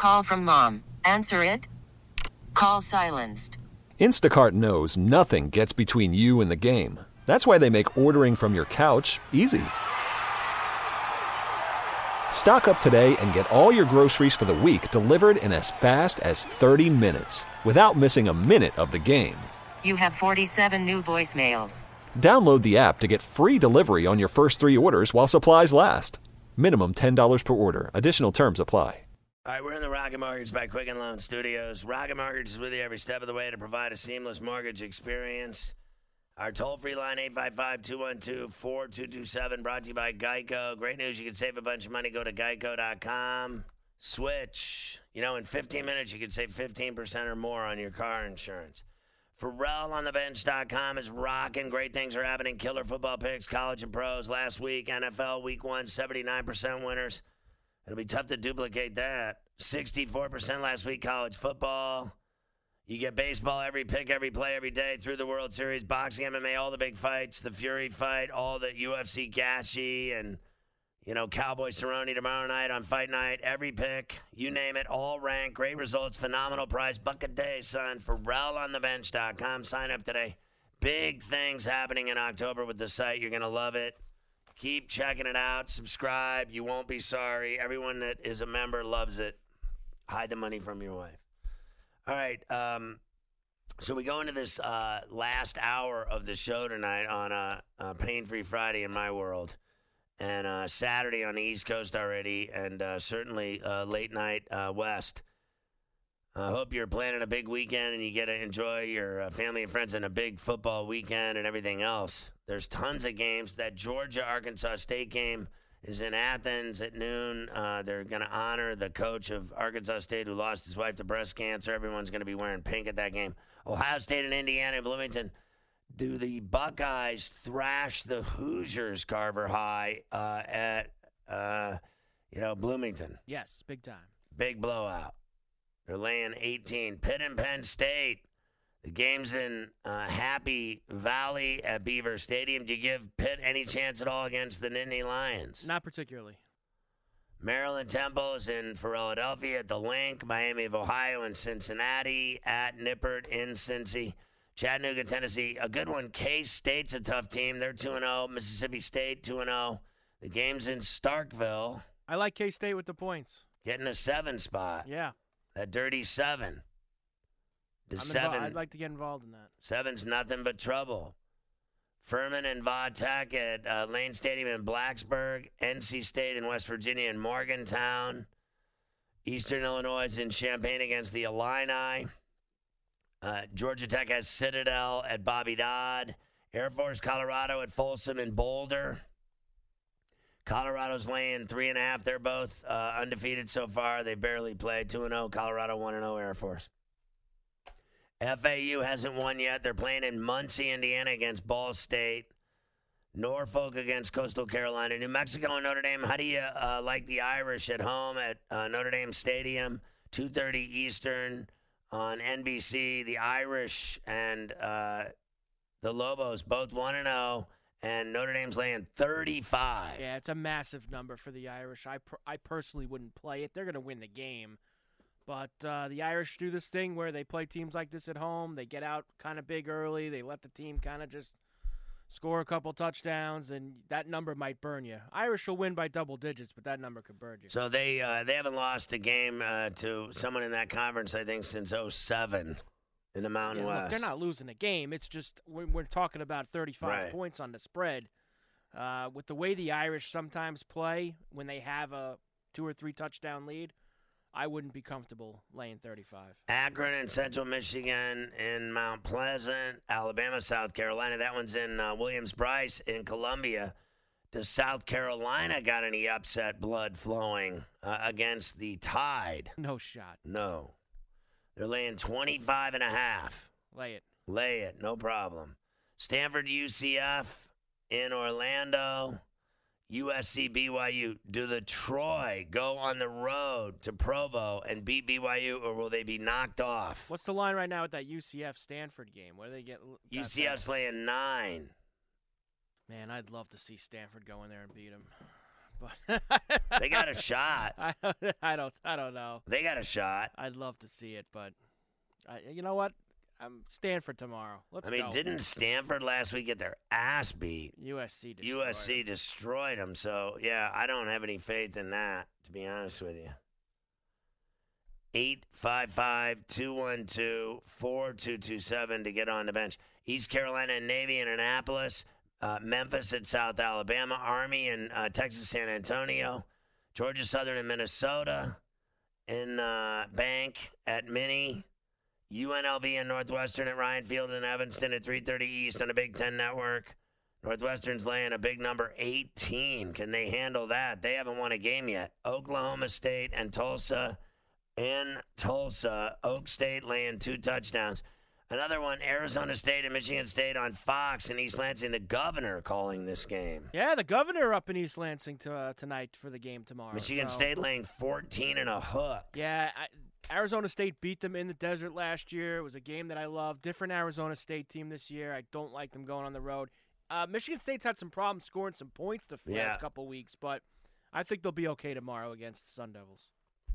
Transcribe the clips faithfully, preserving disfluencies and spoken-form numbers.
Call from mom. Answer it. Call silenced. Instacart knows nothing gets between you and the game. That's why they make ordering from your couch easy. Stock up today and get all your groceries for the week delivered in as fast as thirty minutes without missing a minute of the game. You have forty-seven new voicemails. Download the app to get free delivery on your first three orders while supplies last. Minimum ten dollars per order. Additional terms apply. All right, we're in the Rocket Mortgage by Quicken Loan Studios. Rocket Mortgage is with you every step of the way to provide a seamless mortgage experience. Our toll-free line, eight five five, two one two, four two two seven, brought to you by Geico. Great news, you can save a bunch of money. Go to geico dot com. Switch. You know, in fifteen minutes, you can save fifteen percent or more on your car insurance. Pharrell on the bench dot com is rocking. Great things are happening. Killer football picks, college and pros. Last week, N F L week one, seventy-nine percent winners. It'll be tough to duplicate that. sixty-four percent last week, college football. You get baseball every pick, every play, every day through the World Series, boxing, M M A, all the big fights, the Fury fight, all the U F C Gaethje, and, you know, Cowboy Cerrone tomorrow night on Fight Night. Every pick, you name it, all ranked. Great results, phenomenal price. Buck a day, son. Pharrell on the bench dot com. Sign up today. Big things happening in October with the site. You're going to love it. Keep checking it out. Subscribe. You won't be sorry. Everyone that is a member loves it. Hide the money from your wife. All right. Um, so we go into this uh, last hour of the show tonight on a, a Pain-Free Friday in my world. And uh, Saturday on the East Coast already, and uh, certainly uh, late night uh, West. I uh, hope you're planning a big weekend and you get to enjoy your uh, family and friends and a big football weekend and everything else. There's tons of games. That Georgia-Arkansas State game is in Athens at noon. Uh, they're going to honor the coach of Arkansas State who lost his wife to breast cancer. Everyone's going to be wearing pink at that game. Ohio State and Indiana and Bloomington. Do the Buckeyes thrash the Hoosiers, Carver High, uh, at, uh, you know, Bloomington? Yes, big time. Big blowout. They're laying eighteen. Pitt and Penn State. The game's in uh, Happy Valley at Beaver Stadium. Do you give Pitt any chance at all against the Nittany Lions? Not particularly. Maryland Temple is in Philadelphia at the Link. Miami of Ohio and Cincinnati at Nippert in Cincy. Chattanooga, Tennessee, a good one. K-State's a tough team. They're two and oh. Mississippi State, two and oh. The game's in Starkville. I like K-State with the points. Getting a seven spot. Yeah. That dirty seven. The I'm seven. Invo- I'd like to get involved in that. Seven's nothing but trouble. Furman and Vatech at uh, Lane Stadium in Blacksburg. N C State in West Virginia in Morgantown. Eastern Illinois is in Champaign against the Illini. Uh, Georgia Tech has Citadel at Bobby Dodd. Air Force Colorado at Folsom and Boulder. Colorado's laying three and a half. They're both uh, undefeated so far. They barely played. two and oh. Colorado one and oh. Air Force. F A U hasn't won yet. They're playing in Muncie, Indiana against Ball State. Norfolk against Coastal Carolina. New Mexico and Notre Dame. How do you uh, like the Irish at home at uh, Notre Dame Stadium? two thirty Eastern on N B C. The Irish and uh, the Lobos both one and oh. And Notre Dame's laying thirty-five. Yeah, it's a massive number for the Irish. I per- I personally wouldn't play it. They're going to win the game. But uh, the Irish do this thing where they play teams like this at home. They get out kind of big early. They let the team kind of just score a couple touchdowns, and that number might burn you. Irish will win by double digits, but that number could burn you. So they uh, they haven't lost a game uh, to someone in that conference, I think, since oh seven. In the Mountain yeah, West. Look, they're not losing a game. It's just we're, we're talking about thirty-five right. points on the spread. Uh, with the way the Irish sometimes play when they have a two or three touchdown lead, I wouldn't be comfortable laying thirty-five. Akron and Central Michigan in Mount Pleasant, Alabama, South Carolina. That one's in uh, Williams-Brice in Columbia. Does South Carolina got any upset blood flowing uh, against the Tide? No shot. No. They're laying twenty-five and a half. Lay it. Lay it, no problem. Stanford U C F in Orlando. U S C B Y U. Do the Troy go on the road to Provo and beat B Y U, or will they be knocked off? What's the line right now with that U C F Stanford game? Where do they get? U C F's laying nine. Man, I'd love to see Stanford go in there and beat them. but They got a shot. I don't, I don't, I don't know. They got a shot. I'd love to see it, but I, you know what? I'm Stanford tomorrow. Let's I mean, go. didn't Stanford last week get their ass beat? U S C destroyed U S C them. destroyed them. So, yeah, I don't have any faith in that, to be honest with you. eight five five, two one two, four two two seven to get on the bench. East Carolina and Navy in Annapolis. Uh, Memphis at South Alabama. Army in uh, Texas San Antonio. Georgia Southern and Minnesota. In uh, Bank at Minnie. U N L V and Northwestern at Ryan Field and Evanston at three thirty East on the Big Ten Network. Northwestern's laying a big number eighteen. Can they handle that? They haven't won a game yet. Oklahoma State and Tulsa in Tulsa. Oak State laying two touchdowns. Another one, Arizona State and Michigan State on Fox in East Lansing. The governor calling this game. Yeah, the governor up in East Lansing to, uh, tonight for the game tomorrow. Michigan so. State laying fourteen and a hook. Yeah, I, Arizona State beat them in the desert last year. It was a game that I loved. Different Arizona State team this year. I don't like them going on the road. Uh, Michigan State's had some problems scoring some points the Yeah. last couple weeks, but I think they'll be okay tomorrow against the Sun Devils.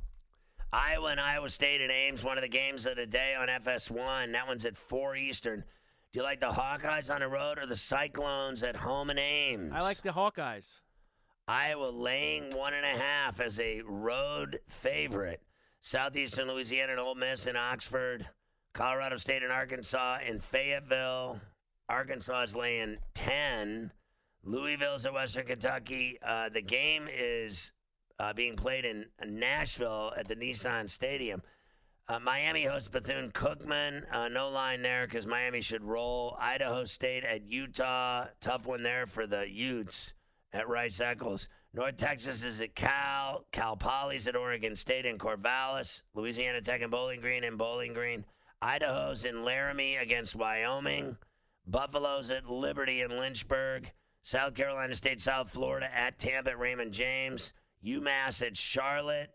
Iowa and Iowa State at Ames, one of the games of the day on F S one. That one's at four Eastern. Do you like the Hawkeyes on the road or the Cyclones at home in Ames? I like the Hawkeyes. Iowa laying one and a half as a road favorite. Southeastern Louisiana and Ole Miss in Oxford. Colorado State and Arkansas in Fayetteville. Arkansas is laying ten. Louisville's at Western Kentucky. Uh, the game is uh, being played in Nashville at the Nissan Stadium. Uh, Miami hosts Bethune-Cookman. Uh, no line there because Miami should roll. Idaho State at Utah. Tough one there for the Utes at Rice-Eccles. North Texas is at Cal. Cal Poly's at Oregon State and Corvallis. Louisiana Tech and Bowling Green and Bowling Green. Idaho's in Laramie against Wyoming. Buffalo's at Liberty in Lynchburg. South Carolina State, South Florida at Tampa at Raymond James. UMass at Charlotte.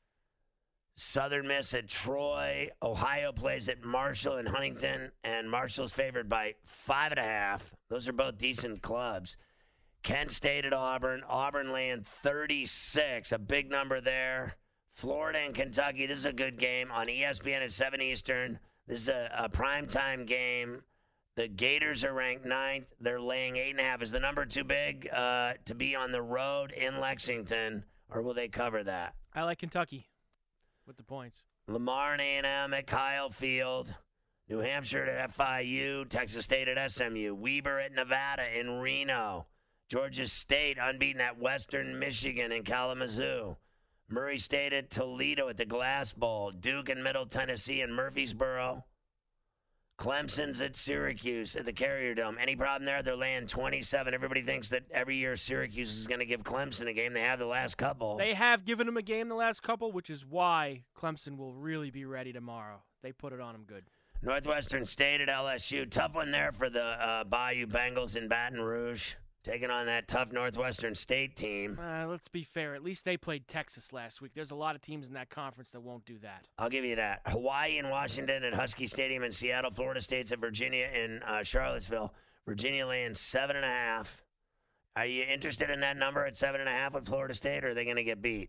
Southern Miss at Troy. Ohio plays at Marshall and Huntington, and Marshall's favored by five and a half. Those are both decent clubs. Kent State at Auburn. Auburn laying thirty-six, a big number there. Florida and Kentucky, this is a good game on E S P N at seven Eastern. This is a, a primetime game. The Gators are ranked ninth. They're laying eight and a half. Is the number too big uh, to be on the road in Lexington, or will they cover that? I like Kentucky with the points. Lamar and A and M at Kyle Field. New Hampshire at F I U. Texas State at S M U. Weber at Nevada in Reno. Georgia State unbeaten at Western Michigan in Kalamazoo. Murray State at Toledo at the Glass Bowl. Duke and Middle Tennessee in Murfreesboro. Clemson's at Syracuse at the Carrier Dome. Any problem there? They're laying twenty-seven. Everybody thinks that every year Syracuse is going to give Clemson a game. They have the last couple. They have given them a game the last couple, which is why Clemson will really be ready tomorrow. They put it on them good. Northwestern State at L S U. Tough one there for the uh, Bayou Bengals in Baton Rouge. Taking on that tough Northwestern State team. Uh, let's be fair. At least they played Texas last week. There's a lot of teams in that conference that won't do that. I'll give you that. Hawaii and Washington at Husky Stadium in Seattle. Florida State's at Virginia in uh, Charlottesville. Virginia laying seven and a half. Are you interested in that number at seven and a half with Florida State, or are they going to get beat?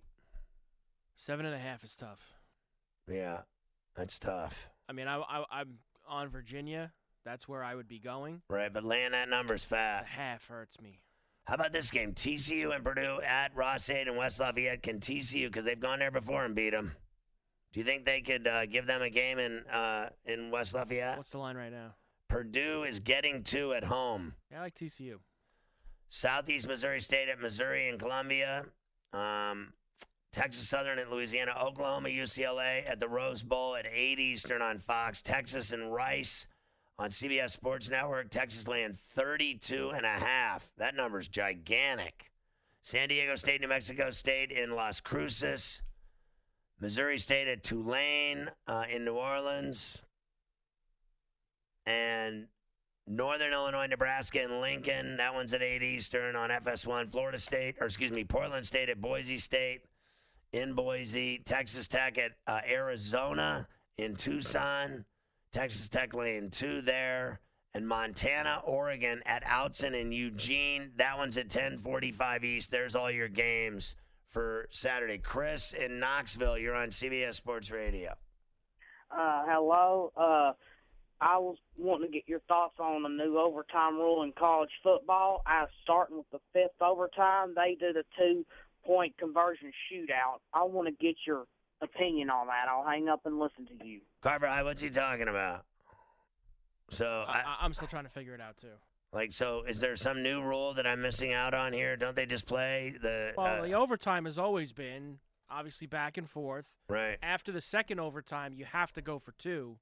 Seven and a half is tough. Yeah, that's tough. I mean, I, I, I'm on Virginia. That's where I would be going. Right, but laying that number's The fat. half hurts me. How about this game? T C U and Purdue at Ross-Ade and West Lafayette. Can T C U, because they've gone there before and beat them, do you think they could uh, give them a game in uh, in West Lafayette? What's the line right now? Purdue is getting two at home. Yeah, I like T C U. Southeast Missouri State at Missouri and Columbia. Um, Texas Southern at Louisiana. Oklahoma, U C L A at the Rose Bowl at eight Eastern on Fox. Texas and Rice on C B S Sports Network. Texas laying thirty-two and a half. That number's gigantic. San Diego State, New Mexico State in Las Cruces. Missouri State at Tulane uh, in New Orleans. And Northern Illinois, Nebraska, and Lincoln. That one's at eight Eastern on F S one. Florida State, or excuse me, Portland State at Boise State in Boise. Texas Tech at uh, Arizona in Tucson. Texas Tech laying two there. and Montana, Oregon at Outson and Eugene. That one's at ten forty-five East. There's all your games for Saturday. Chris in Knoxville, you're on C B S Sports Radio. Uh, hello. Uh, I was wanting to get your thoughts on the new overtime rule in college football. I was starting with the fifth overtime. They do the two-point conversion shootout. I want to get your opinion on that. I'll hang up and listen to you. Carver, what's he talking about? So I, I, I'm still trying to figure it out too. Like, so is there some new rule that I'm missing out on here? Don't they just play the Well, uh, the overtime has always been obviously back and forth. right? After the second overtime, you have to go for two.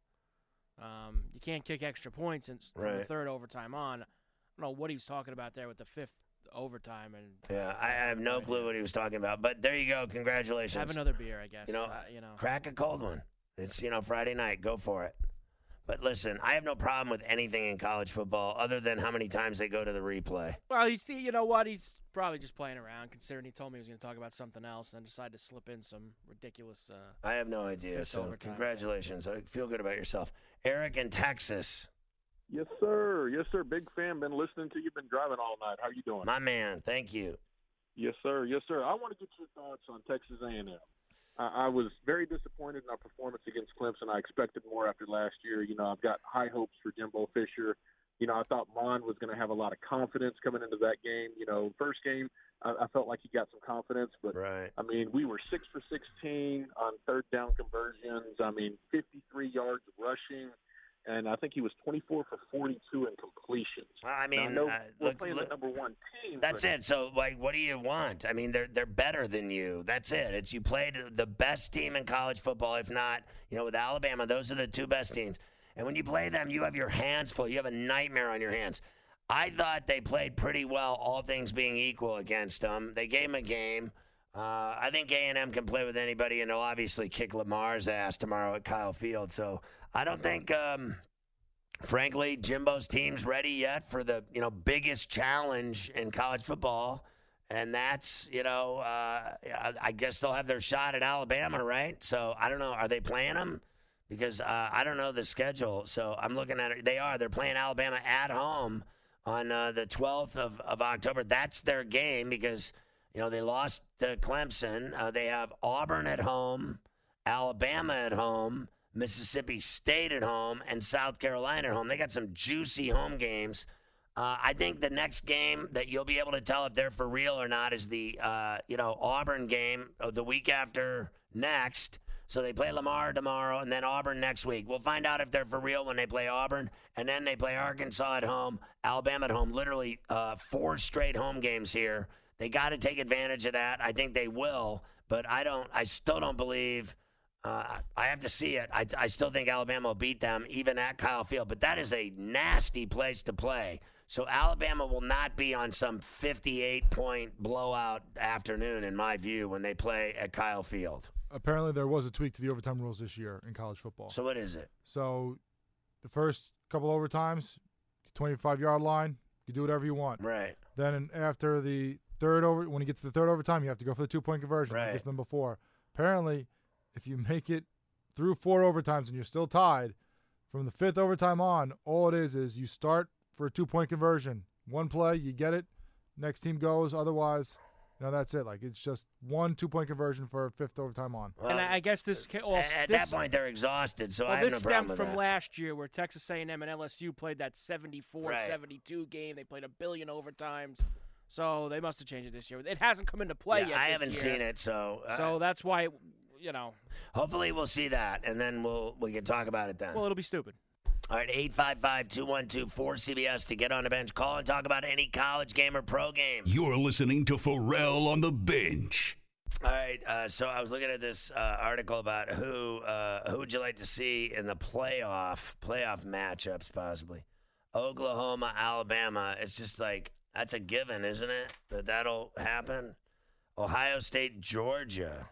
Um, you can't kick extra points in, from the Right. third overtime on. I don't know what he was talking about there with the fifth overtime. And Yeah, I have no clue what he was talking about. But there you go. Congratulations. have another beer, I guess. You know, uh, you know. Crack a cold one. It's, you know, Friday night. Go for it. But listen, I have no problem with anything in college football other than how many times they go to the replay. Well, he's, you know what? He's probably just playing around, considering he told me he was going to talk about something else and decided to slip in some ridiculous. Uh, I have no idea. Fifth So overtime. congratulations. I feel good about yourself. Eric in Texas. Yes, sir. Yes, sir. Big fan. Been listening to you. Been driving all night. How you doing? My man. Thank you. Yes, sir. Yes, sir. I want to get your thoughts on Texas A and M. I, I was very disappointed in our performance against Clemson. I expected more after last year. You know, I've got high hopes for Jimbo Fisher. You know, I thought Mon was going to have a lot of confidence coming into that game. You know, first game, I, I felt like he got some confidence. But, Right. I mean, we were six for sixteen on third down conversions. I mean, fifty-three yards rushing. And I think he was twenty-four for forty-two in completions. Well, I Now, I mean, know uh, we're look, playing look, the number one team. that's but it. So, like, what do you want? I mean, they're they're better than you. That's it. It's you played the best team in college football, if not, you know, with Alabama. Those are the two best teams. And when you play them, you have your hands full. You have a nightmare on your hands. I thought they played pretty well, all things being equal, against them. They gave them a game. Uh, I think A and M can play with anybody, and they'll obviously kick Lamar's ass tomorrow at Kyle Field. So I don't think, um, frankly, Jimbo's team's ready yet for the, you know, biggest challenge in college football. And that's, you know, uh, I I guess they'll have their shot at Alabama, right? So I don't know. Are they playing them? Because uh, I don't know the schedule. So I'm looking at it. They are. They're playing Alabama at home on uh, the twelfth of, of October. That's their game because, you know, they lost to Clemson. Uh, they have Auburn at home, Alabama at home, Mississippi State at home, and South Carolina at home. They got some juicy home games. Uh, I think the next game that you'll be able to tell if they're for real or not is the, uh, you know, Auburn game of the week after next. So they play Lamar tomorrow and then Auburn next week. We'll find out if they're for real when they play Auburn. And then they play Arkansas at home, Alabama at home. Literally uh, four straight home games here. They got to take advantage of that. I think they will. But I don't. I still don't believe. Uh, I have to see it. I, I still think Alabama will beat them, even at Kyle Field. But that is a nasty place to play. So Alabama will not be on some fifty-eight point blowout afternoon, in my view, when they play at Kyle Field. Apparently, there was a tweak to the overtime rules this year in college football. So what is it? So the first couple overtimes, twenty-five-yard line, you do whatever you want. Right. Then after the third over, when you get to the third overtime, you have to go for the two-point conversion, Right. like it's been before. Apparently, if you make it through four overtimes and you're still tied, from the fifth overtime on, all it is is you start for a two-point conversion. One play, you get it, next team goes. Otherwise, you know, that's it. Like, it's just one two-point conversion for a fifth overtime on. Well, and I, I guess this ca- well, at this, that point, they're exhausted, so well, I have this no problem stemmed with from that. last year where Texas A and M and L S U played that seventy-four Right. seventy-two game. They played a billion overtimes. So they must have changed it this year. It hasn't come into play Yeah, yet I this haven't year. seen it, so uh, So that's why, you know, hopefully we'll see that, and then we'll we can talk about it then. well, it'll be stupid. All right, eight five five, two one two, four C B S to get on the bench. Call and talk about any college game or pro game. You're listening to Pharrell on the Bench. All right, uh, so I was looking at this uh, article about who uh, who would you like to see in the playoff playoff matchups, possibly. Oklahoma, Alabama. It's just like that's a given, isn't it? That that'll happen. Ohio State, Georgia.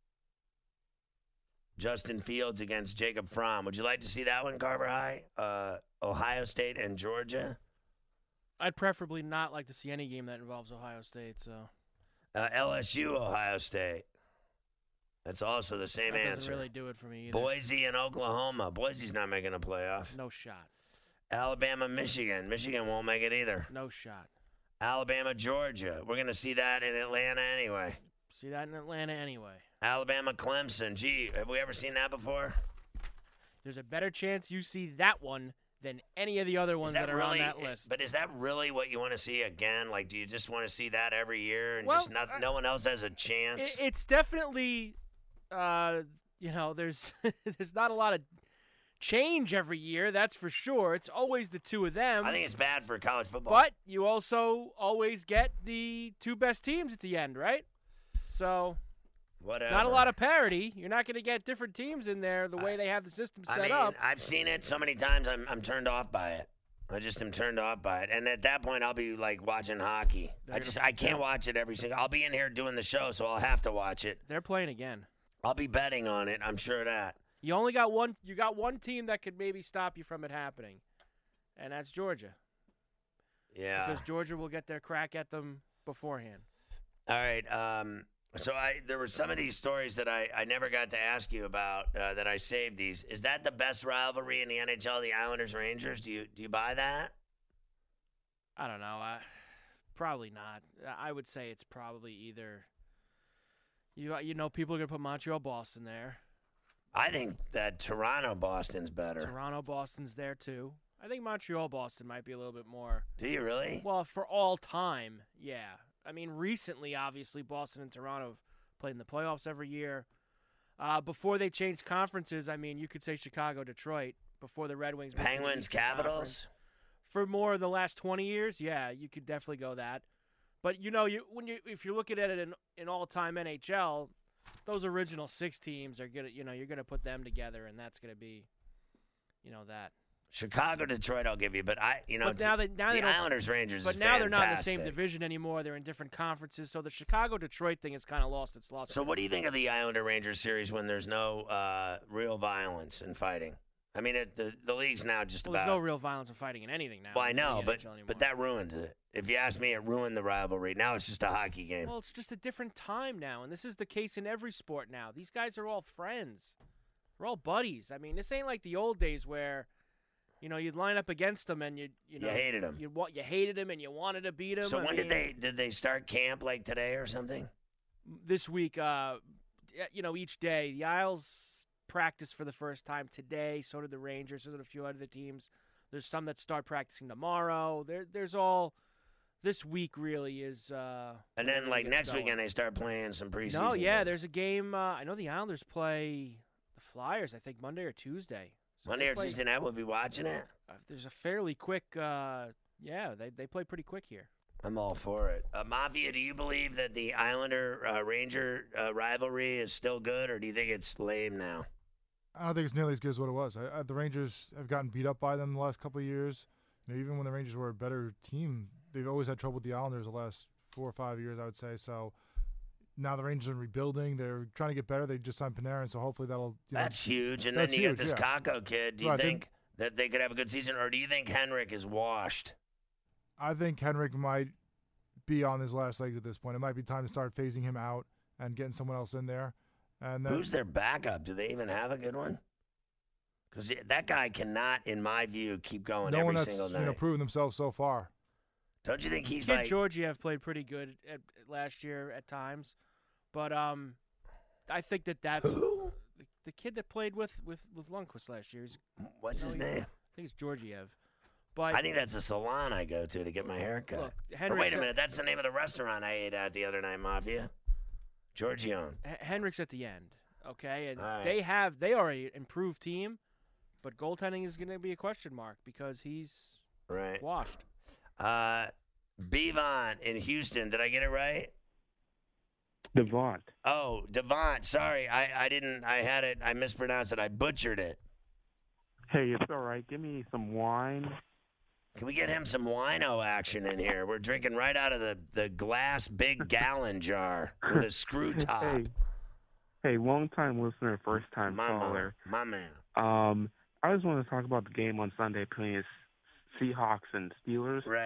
Justin Fields against Jacob Fromm. Would you like to see that one, Carver High? Uh, Ohio State and Georgia. I'd preferably not like to see any game that involves Ohio State. So Uh, L S U, Ohio State. That's also the same that answer. doesn't really do it for me either. Boise and Oklahoma. Boise's not making a playoff. No shot. Alabama, Michigan. Michigan won't make it either. No shot. Alabama, Georgia. We're going to see that in Atlanta anyway. See that in Atlanta anyway. Alabama, Clemson. Gee, have we ever seen that before? There's a better chance you see that one than any of the other ones that, that are really, on that list. But is that really what you want to see again? Like, do you just want to see that every year and well, just not, I, no one else has a chance? It, it's definitely, uh, you know, there's there's not a lot of change every year, that's for sure. It's always the two of them. I think it's bad for college football. But you also always get the two best teams at the end, right? So, whatever. Not a lot of parity. You're not going to get different teams in there the way I, they have the system set I mean, up. I've seen it so many times. I'm I'm turned off by it. I just am turned off by it. And at that point, I'll be like watching hockey. They're I just I can't watch it every single. I'll be in here doing the show, so I'll have to watch it. They're playing again. I'll be betting on it. I'm sure of that. You only got one. You got one team that could maybe stop you from it happening, and that's Georgia. Yeah. Because Georgia will get their crack at them beforehand. All right. Um, so I there were some of these stories that I, I never got to ask you about uh, that I saved these. Is that the best rivalry in the N H L, the Islanders Rangers? Do you do you buy that? I don't know. I, probably not. I would say it's probably either. You you know people are gonna put Montreal Boston there. I think that Toronto Boston's better. Toronto Boston's there too. I think Montreal Boston might be a little bit more. Do you really? Well, for all time, yeah. I mean, recently, obviously, Boston and Toronto have played in the playoffs every year. Uh, before they changed conferences, I mean, you could say Chicago, Detroit. Before the Red Wings, Penguins, Capitals. For more of the last twenty years, yeah, you could definitely go that. But you know, you when you if you're looking at it in in all time N H L. Those original six teams are gonna, you know, you're gonna put them together, and that's gonna be, you know, that. Chicago, Detroit, I'll give you, but I, you know, but now they, now the they don't, Islanders, Rangers. But is now fantastic. they're not in the same division anymore. They're in different conferences, so the Chicago, Detroit thing has kind of lost its loss. So, what do you think of the Islander Rangers series when there's no uh, real violence and fighting? I mean, it, the the league's now just well, about. There's no real violence and fighting in anything now. Well, I know, but but that ruins it. If you ask me, it ruined the rivalry. Now it's just a hockey game. Well, it's just a different time now, and this is the case in every sport now. These guys are all friends. We're all buddies. I mean, this ain't like the old days where, you know, you'd line up against them and you you know you hated them. You you hated him and you wanted to beat him. So I when mean, did they did they start camp like today or something? This week, uh, you know, each day the Isles practiced for the first time today. So did the Rangers. So did a few other teams. There's some that start practicing tomorrow. There, there's all. This week really is. Uh, and then, like next going. weekend, they start playing some preseason. No, yeah, games. there's a game. Uh, I know the Islanders play the Flyers. I think Monday or Tuesday. So Monday or play, Tuesday night, we'll be watching it. Uh, there's a fairly quick. Uh, yeah, they they play pretty quick here. I'm all for it. Uh, Mafia, do you believe that the Islander uh, Ranger uh, rivalry is still good, or do you think it's lame now? I don't think it's nearly as good as what it was. I, I, the Rangers have gotten beat up by them the last couple of years. You know, even when the Rangers were a better team, they've always had trouble with the Islanders the last four or five years, I would say. So now the Rangers are rebuilding. They're trying to get better. They just signed Panarin, so hopefully that'll. You That's know, huge. And that's then you huge, get this yeah. Kakko kid. Do you Right, think that they could have a good season, or do you think Henrik is washed? I think Henrik might be on his last legs at this point. It might be time to start phasing him out and getting someone else in there. And then, who's their backup? Do they even have a good one? Because that guy cannot, in my view, keep going no every one that's single night. you know proven themselves so far. Don't you think he's Kid like Georgiev played pretty good at, at last year at times, but um, I think that that's who? The, the kid that played with with with Lundqvist last year. He's, What's you know, his he- name? I think it's Georgiev. But I think that's a salon I go to to get my hair cut. Look, Oh, Henrik's wait a at- minute, that's the name of the restaurant I ate at the other night, Mafia. Giorgione. H- Henrik's at the end, okay, and All right. they have they are a improved team, but goaltending is going to be a question mark because he's Right. washed. Uh, Bevon in Houston. Did I get it right? Devont. Oh, Devont. Sorry, I, I didn't. I had it. I mispronounced it. I butchered it. Hey, it's all right. Give me some wine. Can we get him some wino action in here? We're drinking right out of the, the glass big gallon jar with a screw top. Hey, hey, long time listener, first time my caller. man. My man. Um, I just want to talk about the game on Sunday between Seahawks and Steelers. Right.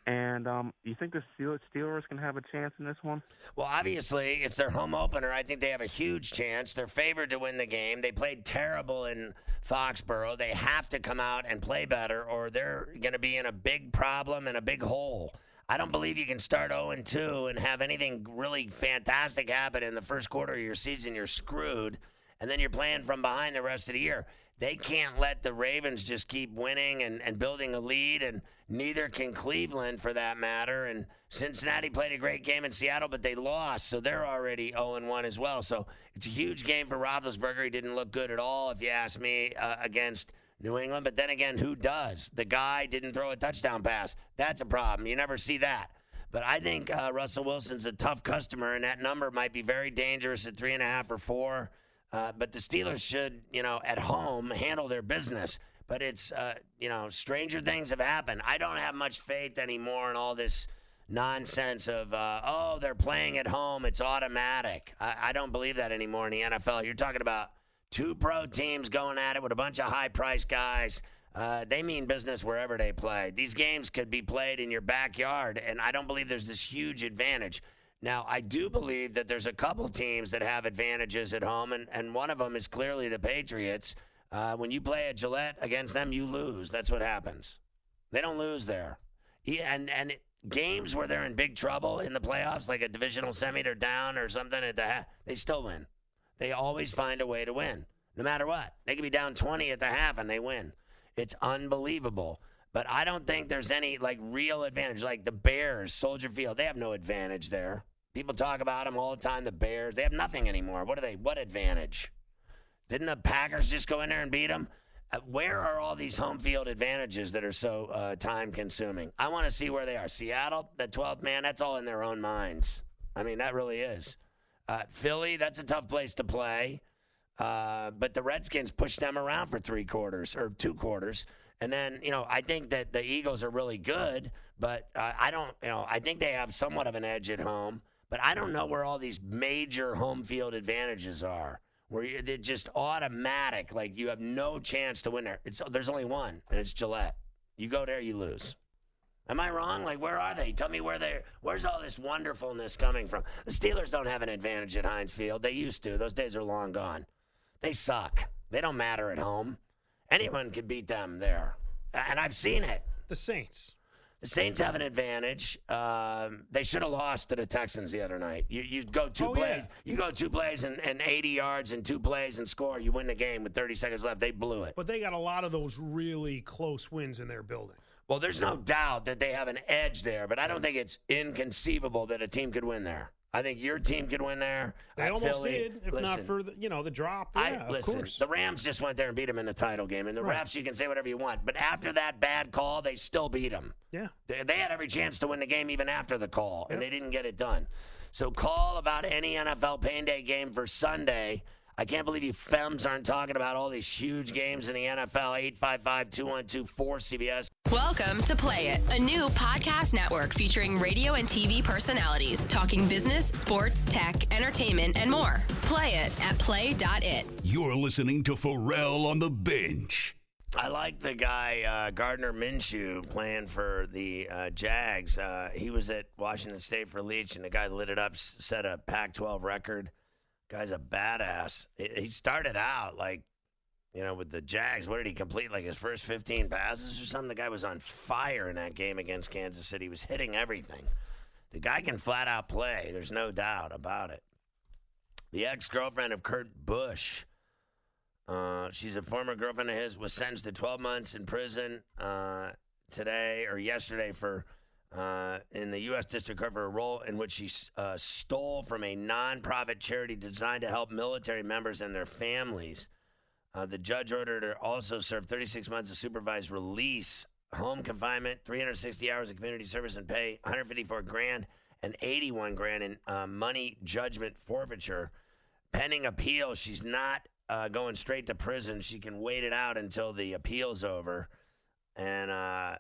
And um, you think the Steel- Steelers can have a chance in this one? Well, obviously, it's their home opener. I think they have a huge chance. They're favored to win the game. They played terrible in Foxborough. They have to come out and play better, or they're going to be in a big problem and a big hole. I don't believe you can start oh and two and have anything really fantastic happen in the first quarter of your season. You're screwed, and then you're playing from behind the rest of the year. They can't let the Ravens just keep winning and, and building a lead, and neither can Cleveland for that matter. And Cincinnati played a great game in Seattle, but they lost, so they're already oh and one as well. So it's a huge game for Roethlisberger. He didn't look good at all, if you ask me, uh, against New England. But then again, who does? The guy didn't throw a touchdown pass. That's a problem. You never see that. But I think uh, Russell Wilson's a tough customer, and that number might be very dangerous at three and a half or four. Uh, but the Steelers should, you know, at home handle their business. But it's, uh, you know, stranger things have happened. I don't have much faith anymore in all this nonsense of, uh, oh, they're playing at home, it's automatic. I, I don't believe that anymore in the N F L. You're talking about two pro teams going at it with a bunch of high-priced guys. Uh, they mean business wherever they play. These games could be played in your backyard, and I don't believe there's this huge advantage. Now, I do believe that there's a couple teams that have advantages at home, and, and one of them is clearly the Patriots. Uh, when you play at Gillette against them, you lose. That's what happens. They don't lose there. Yeah, and and it, games where they're in big trouble in the playoffs, like a divisional semi, they're down or something, at the half, they still win. They always find a way to win, no matter what. They could be down twenty at the half, and they win. It's unbelievable. But I don't think there's any, like, real advantage. Like the Bears, Soldier Field, they have no advantage there. People talk about them all the time, the Bears. They have nothing anymore. What are they? What advantage? Didn't the Packers just go in there and beat them? Uh, where are all these home field advantages that are so uh, time-consuming? I want to see where they are. Seattle, the twelfth man, that's all in their own minds. I mean, that really is. Uh, Philly, that's a tough place to play. Uh, but the Redskins pushed them around for three quarters or two quarters. And then, you know, I think that the Eagles are really good, but uh, I don't, you know, I think they have somewhat of an edge at home. But I don't know where all these major home field advantages are, where you, they're just automatic, like you have no chance to win there. It's, there's only one, and it's Gillette. You go there, you lose. Am I wrong? Like, where are they? Tell me where they're – where's all this wonderfulness coming from? The Steelers don't have an advantage at Heinz Field. They used to. Those days are long gone. They suck. They don't matter at home. Anyone could beat them there, and I've seen it. The Saints. The Saints have an advantage. Um, they should have lost to the Texans the other night. You you go two oh, plays, yeah. you go two plays and, and eighty yards and two plays and score. You win the game with thirty seconds left. They blew it. But they got a lot of those really close wins in their building. Well, there's no doubt that they have an edge there, but I don't think it's inconceivable that a team could win there. I think your team could win there. They almost Philly. did, if Listen, not for the, you know, the drop. Yeah, I, of listen, course. The Rams just went there and beat them in the title game. And the Right. refs, you can say whatever you want. But after that bad call, they still beat them. Yeah. They, they had every chance to win the game even after the call, and Yep. they didn't get it done. So call about any N F L Pain Day game for Sunday. I can't believe you femmes aren't talking about all these huge games in the N F L. eight five five, two one two, four C B S. Welcome to Play It, a new podcast network featuring radio and T V personalities talking business, sports, tech, entertainment, and more. Play it at play dot it. You're listening to Pharrell on the Bench. I like the guy, uh, Gardner Minshew, playing for the uh, Jags. Uh, he was at Washington State for Leach, and the guy lit it up, set a Pac twelve record. Guy's a badass. He started out like, you know, with the Jags. What did he complete? Like his first fifteen passes or something? The guy was on fire in that game against Kansas City. He was hitting everything. The guy can flat out play. There's no doubt about it. The ex-girlfriend of Kurt Busch, uh, she's a former girlfriend of his, was sentenced to twelve months in prison uh, today or yesterday for Uh, in the U S District Court for a role in which she uh, stole from a nonprofit charity designed to help military members and their families. Uh, the judge ordered her also serve thirty-six months of supervised release, home confinement, three hundred sixty hours of community service and pay, one hundred fifty-four grand and eighty-one grand in uh, money judgment forfeiture. Pending appeal, she's not uh, going straight to prison. She can wait it out until the appeal's over. And uh,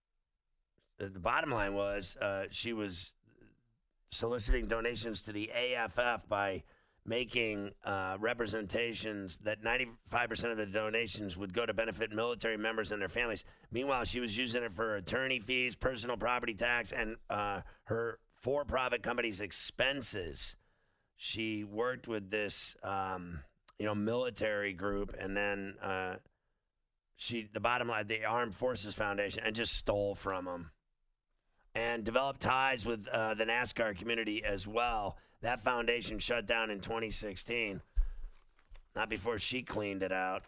the bottom line was uh, she was soliciting donations to the A F F by making uh, representations that ninety-five percent of the donations would go to benefit military members and their families. Meanwhile, she was using it for attorney fees, personal property tax, and uh, her for-profit company's expenses. She worked with this, um, you know, military group, and then uh, she, the bottom line, the Armed Forces Foundation, and just stole from them. And developed ties with uh, the NASCAR community as well. That foundation shut down in twenty sixteen, not before she cleaned it out.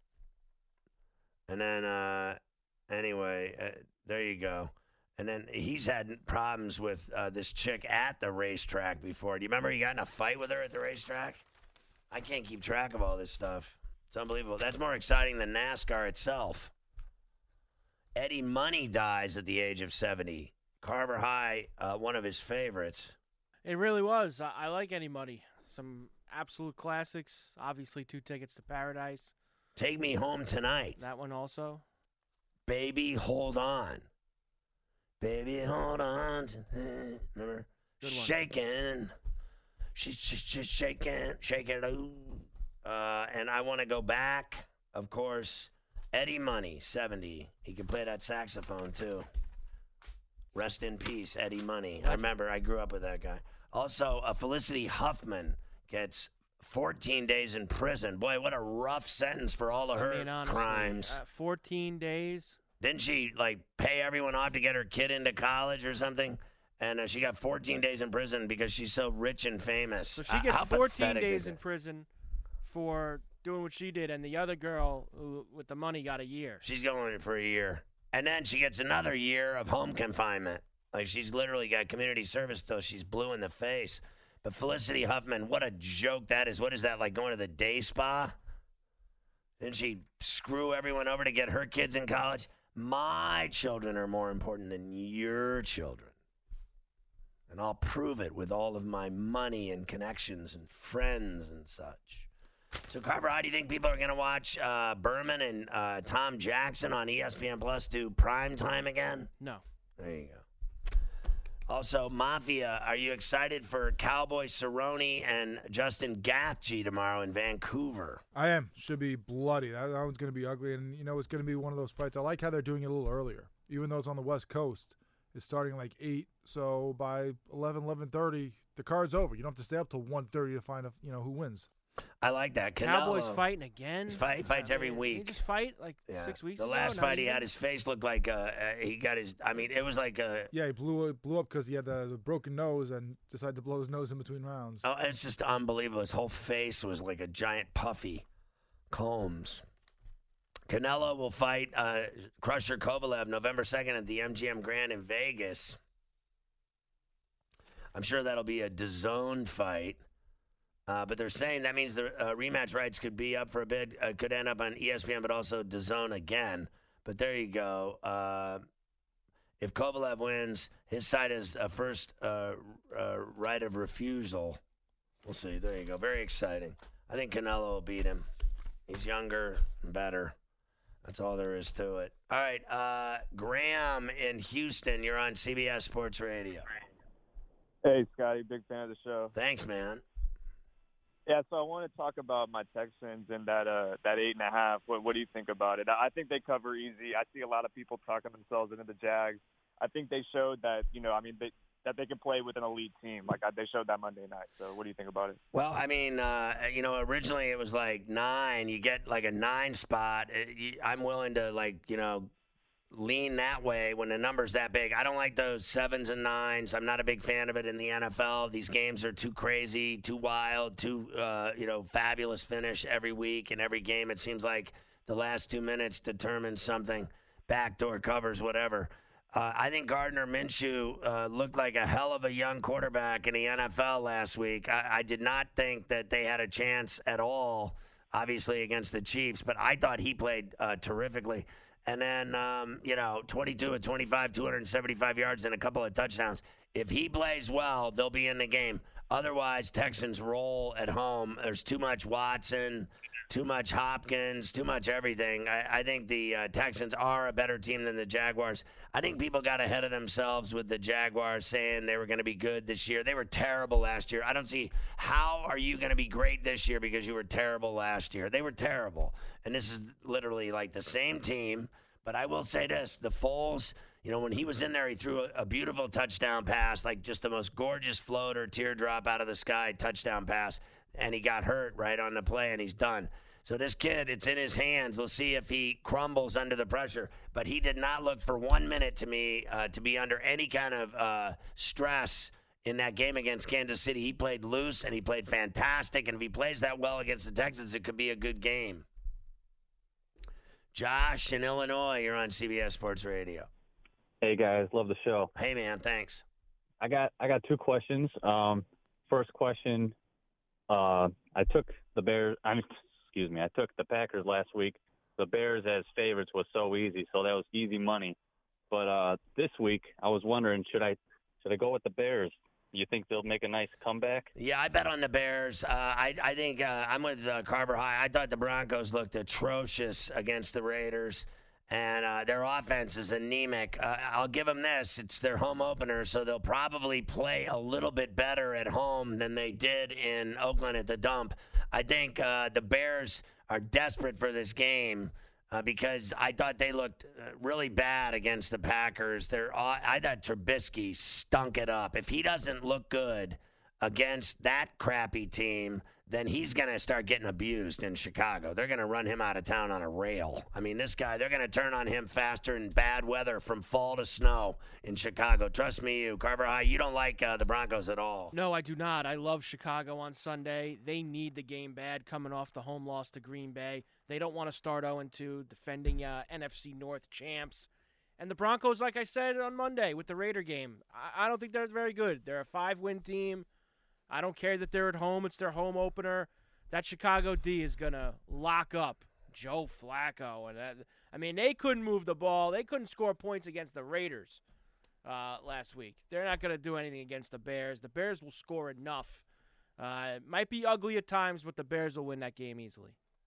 And then, uh, anyway, uh, there you go. And then he's had problems with uh, this chick at the racetrack before. Do you remember he got in a fight with her at the racetrack? I can't keep track of all this stuff. It's unbelievable. That's more exciting than NASCAR itself. Eddie Money dies at the age of seventy. Carver High, uh, one of his favorites. It really was. I, I like Eddie Money. Some absolute classics. Obviously, Two Tickets to Paradise. Take Me Home Tonight. That one also. Baby, Hold On. Baby, hold on. Tonight. Remember? Good one. Shaking. She's just, just shaking. Shaking. Ooh. Uh, and I Want to Go Back. Of course, Eddie Money, seventy. He can play that saxophone, too. Rest in peace, Eddie Money. I remember I grew up with that guy. Also, uh, Felicity Huffman gets fourteen days in prison. Boy, what a rough sentence for all of her I mean, honestly, crimes. Uh, fourteen days. Didn't she, like, pay everyone off to get her kid into college or something? And uh, she got fourteen days in prison because she's so rich and famous. So she Uh, gets how fourteen pathetic days is in it? prison for doing what she did, and the other girl who, with the money got a year. She's going for a year. And then she gets another year of home confinement. Like, she's literally got community service till she's blue in the face. But Felicity Huffman, what a joke that is. What is that, like going to the day spa? Didn't she screw everyone over to get her kids in college? My children are more important than your children. And I'll prove it with all of my money and connections and friends and such. So, Carver, how do you think people are going to watch uh, Berman and uh, Tom Jackson on E S P N Plus do prime time again? No. There you go. Also, Mafia, are you excited for Cowboy Cerrone and Justin Gaethje tomorrow in Vancouver? I am. Should be bloody. That, that one's going to be ugly, and, you know, it's going to be one of those fights. I like how they're doing it a little earlier. Even though it's on the West Coast, it's starting like eight, so by eleven, eleven thirty, the card's over. You don't have to stay up till one thirty to find, a, you know, who wins. I like that. Canelo, Cowboys fighting again. He fight, fights I every mean, week. He just fight like Yeah. six weeks The ago. last not fight he even. had, his face looked like uh, uh, he got his. I mean, it was like a. Yeah, he blew blew up because he had the, the broken nose and decided to blow his nose in between rounds. Oh, it's just unbelievable. His whole face was like a giant puffy combs. Canelo will fight uh, Crusher Kovalev November second at the M G M Grand in Vegas. I'm sure that'll be a DAZN fight. Uh, but they're saying that means the uh, rematch rights could be up for a bid, uh, could end up on E S P N, but also DAZN again. But there you go. Uh, if Kovalev wins, his side has a first uh, uh, right of refusal. We'll see. There you go. Very exciting. I think Canelo will beat him. He's younger and better. That's all there is to it. All right. Uh, Graham in Houston, you're on C B S Sports Radio. Hey, Scotty. Big fan of the show. Thanks, man. Yeah, so I want to talk about my Texans and that uh that eight and a half. What what do you think about it? I think they cover easy. I see a lot of people talking themselves into the Jags. I think they showed that, you know, I mean, they, that they can play with an elite team. Like, they showed that Monday night. So what do you think about it? Well, I mean, uh, you know, originally it was like nine. You get like a nine spot. It, you, I'm willing to, like, you know, lean that way when the number's that big. I don't like those sevens and nines. I'm not a big fan of it in the N F L. These games are too crazy, too wild, too, uh, you know, fabulous finish every week. And every game, it seems like the last two minutes determines something. Backdoor covers, whatever. Uh, I think Gardner Minshew uh, looked like a hell of a young quarterback in the N F L last week. I, I did not think that they had a chance at all, obviously, against the Chiefs, but I thought he played uh, terrifically. And then, um, you know, twenty-two of twenty-five, two hundred seventy-five yards and a couple of touchdowns. If he plays well, they'll be in the game. Otherwise, Texans roll at home. There's too much Watson. Too much Hopkins, too much everything. I, I think the uh, Texans are a better team than the Jaguars. I think people got ahead of themselves with the Jaguars saying they were going to be good this year. They were terrible last year. I don't see how are you going to be great this year because you were terrible last year. They were terrible. And this is literally like the same team. But I will say this, the Foles, you know, when he was in there, he threw a, a beautiful touchdown pass, like just the most gorgeous floater, teardrop out of the sky touchdown pass. And he got hurt right on the play, and he's done. So this kid, it's in his hands. We'll see if he crumbles under the pressure. But he did not look for one minute to me uh, to be under any kind of uh, stress in that game against Kansas City. He played loose, and he played fantastic. And if he plays that well against the Texans, it could be a good game. Josh in Illinois, you're on C B S Sports Radio. Hey, guys. Love the show. Hey, man. Thanks. I got I got two questions. Um, first question, uh, I took the Bears – I mean, excuse me. I took the Packers last week. The Bears as favorites was so easy, so that was easy money. But uh, this week, I was wondering, should I should I go with the Bears? You think they'll make a nice comeback? Yeah, I bet on the Bears. Uh, I I think uh, I'm with uh, Carver High. I thought the Broncos looked atrocious against the Raiders, and uh, their offense is anemic. Uh, I'll give them this. It's their home opener, so they'll probably play a little bit better at home than they did in Oakland at the Dump. I think uh, the Bears are desperate for this game. Uh, because I thought they looked uh, really bad against the Packers. They're, uh, I thought Trubisky stunk it up. If he doesn't look good against that crappy team, then he's going to start getting abused in Chicago. They're going to run him out of town on a rail. I mean, this guy, they're going to turn on him faster in bad weather from fall to snow in Chicago. Trust me, you, Carver High, you don't like uh, the Broncos at all. No, I do not. I love Chicago on Sunday. They need the game bad coming off the home loss to Green Bay. They don't want to start oh and two, defending uh, N F C North champs. And the Broncos, like I said on Monday with the Raider game, I, I don't think they're very good. They're a five-win team. I don't care that they're at home. It's their home opener. That Chicago D is going to lock up Joe Flacco. And that, I mean, they couldn't move the ball. They couldn't score points against the Raiders uh, last week. They're not going to do anything against the Bears. The Bears will score enough. Uh, it might be ugly at times, but the Bears will win that game easily.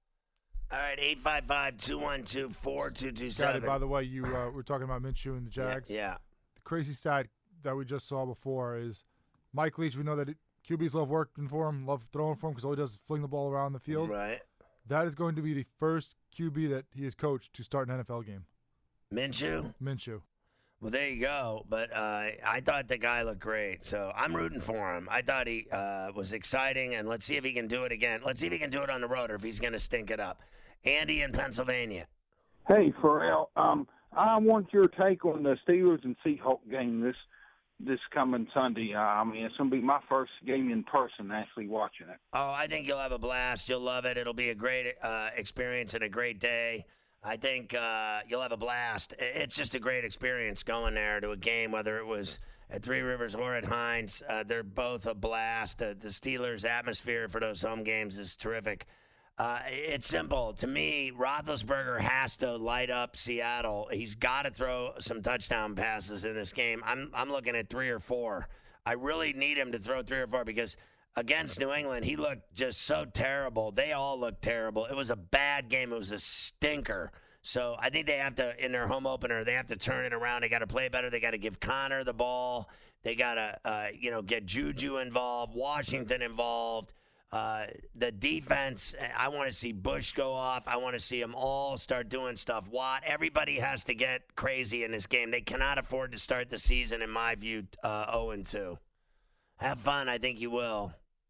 All right, eight five five, two one two, four two two seven. Scotty, by the way, you uh, were talking about Minshew and the Jags. Yeah, yeah. The crazy stat that we just saw before is Mike Leach, we know that it, Q Bs love working for him, love throwing for him because all he does is fling the ball around the field. Right. That is going to be the first Q B that he has coached to start an N F L game. Minshew? Minshew. Well, there you go. But uh, I thought the guy looked great, so I'm rooting for him. I thought he uh, was exciting, and let's see if he can do it again. Let's see if he can do it on the road or if he's going to stink it up. Andy in Pennsylvania. Hey, Pharrell. Um, I want your take on the Steelers and Seahawks game this this coming Sunday. Uh, I mean, it's going to be my first game in person actually watching it. Oh, I think you'll have a blast. You'll love it. It'll be a great uh, experience and a great day. I think uh, you'll have a blast. It's just a great experience going there to a game, whether it was at Three Rivers or at Heinz. Uh, they're both a blast. Uh, the Steelers' atmosphere for those home games is terrific. Uh, it's simple. To me, Roethlisberger has to light up Seattle. He's got to throw some touchdown passes in this game. I'm I'm looking at three or four. I really need him to throw three or four because against New England, he looked just so terrible. They all looked terrible. It was a bad game. It was a stinker. So I think they have to, in their home opener, they have to turn it around. They got to play better. They got to give Connor the ball. They got to, uh, you know, get Juju involved, Washington involved. Uh, the defense, I want to see Bush go off. I want to see them all start doing stuff. Watt, everybody has to get crazy in this game. They cannot afford to start the season, in my view, uh, oh and two. Have fun. I think you will.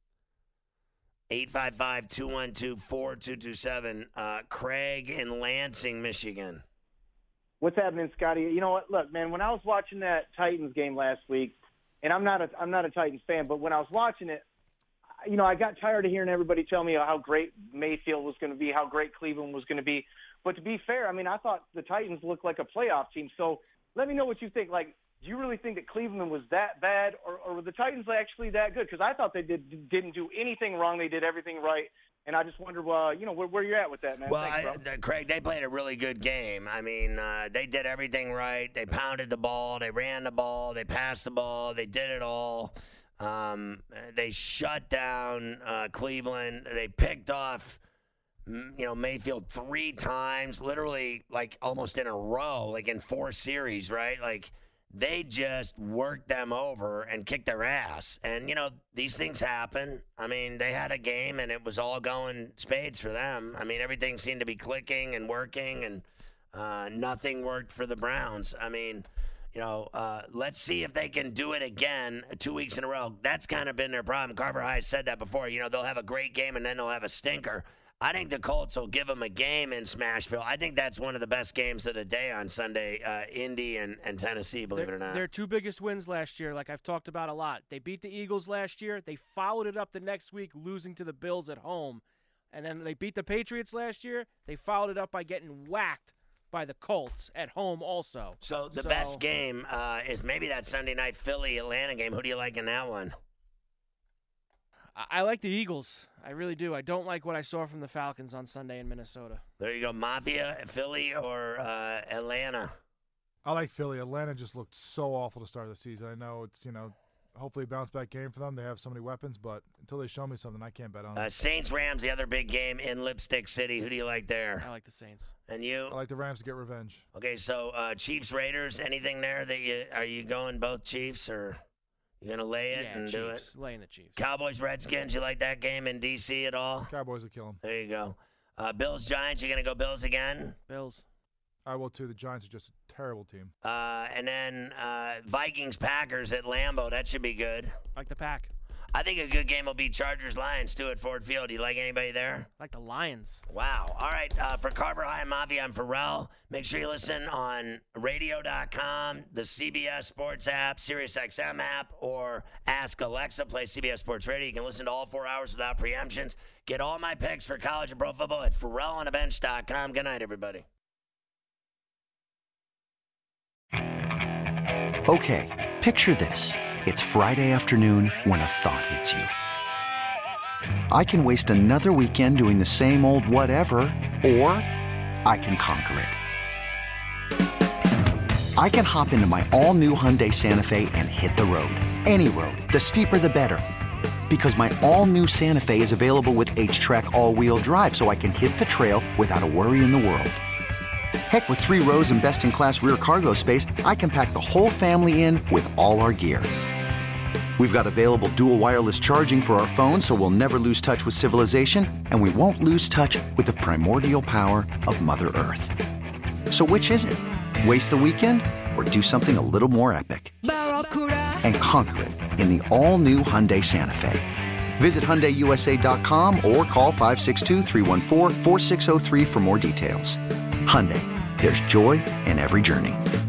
eight five five, two one two, four two two seven. Uh, Craig in Lansing, Michigan. What's happening, Scotty? You know what? Look, man, when I was watching that Titans game last week, and I'm not a I'm not a Titans fan, but when I was watching it, you know, I got tired of hearing everybody tell me how great Mayfield was going to be, how great Cleveland was going to be. But to be fair, I mean, I thought the Titans looked like a playoff team. So let me know what you think. Like, do you really think that Cleveland was that bad, or, or were the Titans actually that good? Because I thought they did, didn't do anything wrong. They did everything right. And I just wonder, uh, you know, where, where you're at with that, man. Well, Thanks, I, the, Craig, they played a really good game. I mean, uh, they did everything right. They pounded the ball. They ran the ball. They passed the ball. They did it all. Um, they shut down uh, Cleveland. They picked off you know, Mayfield three times, literally like almost in a row, like in four series, right? Like they just worked them over and kicked their ass. And, you know, these things happen. I mean, they had a game and it was all going spades for them. I mean, everything seemed to be clicking and working, and uh, nothing worked for the Browns. I mean, you know, uh, let's see if they can do it again two weeks in a row. That's kind of been their problem. Carver High said that before. You know, they'll have a great game and then they'll have a stinker. I think the Colts will give them a game in Smashville. I think that's one of the best games of the day on Sunday, uh, Indy and, and Tennessee, believe Their, it or not. Their two biggest wins last year, like I've talked about a lot. They beat the Eagles last year. They followed it up the next week, losing to the Bills at home. And then they beat the Patriots last year. They followed it up by getting whacked by the Colts at home also. So the So- best game uh, is maybe that Sunday night Philly-Atlanta game. Who do you like in that one? I, I like the Eagles. I really do. I don't like what I saw from the Falcons on Sunday in Minnesota. There you go, Mafia, Philly, or uh, Atlanta? I like Philly. Atlanta just looked so awful to start the season. I know it's, you know, hopefully a bounce-back game for them. They have so many weapons, but until they show me something, I can't bet on Uh, it. Saints-Rams, the other big game in Lipstick City. Who do you like there? I like the Saints. And you? I like the Rams to get revenge. Okay, so uh, Chiefs-Raiders, anything there that you – are you going both Chiefs or you going to lay it Yeah, and do it? Chiefs. Laying the Chiefs. Cowboys-Redskins, you like that game in D C at all? Cowboys will kill them. There you go. Uh, Bills-Giants, you going to go Bills again? Bills. I will, too. The Giants are just a terrible team. Uh, and then uh, Vikings-Packers at Lambeau. That should be good. Like the Pack. I think a good game will be Chargers-Lions, too, at Ford Field. Do you like anybody there? Like the Lions. Wow. All right. Uh, for Carver High and Mafia, I'm Pharrell. Make sure you listen on radio dot com, the C B S Sports app, SiriusXM app, or ask Alexa, play C B S Sports Radio. You can listen to all four hours without preemptions. Get all my picks for college and pro football at Pharrell on the bench dot com. Good night, everybody. Okay, picture this. It's Friday afternoon when a thought hits you. I can waste another weekend doing the same old whatever, or I can conquer it. I can hop into my all-new Hyundai Santa Fe and hit the road. Any road. The steeper, the better. Because my all-new Santa Fe is available with H-Track all-wheel drive, so I can hit the trail without a worry in the world. Heck, with three rows and best-in-class rear cargo space, I can pack the whole family in with all our gear. We've got available dual wireless charging for our phones, so we'll never lose touch with civilization, and we won't lose touch with the primordial power of Mother Earth. So which is it? Waste the weekend or do something a little more epic? And conquer it in the all-new Hyundai Santa Fe. Visit Hyundai U S A dot com or call five six two, three one four, four six zero three for more details. Hyundai, there's joy in every journey.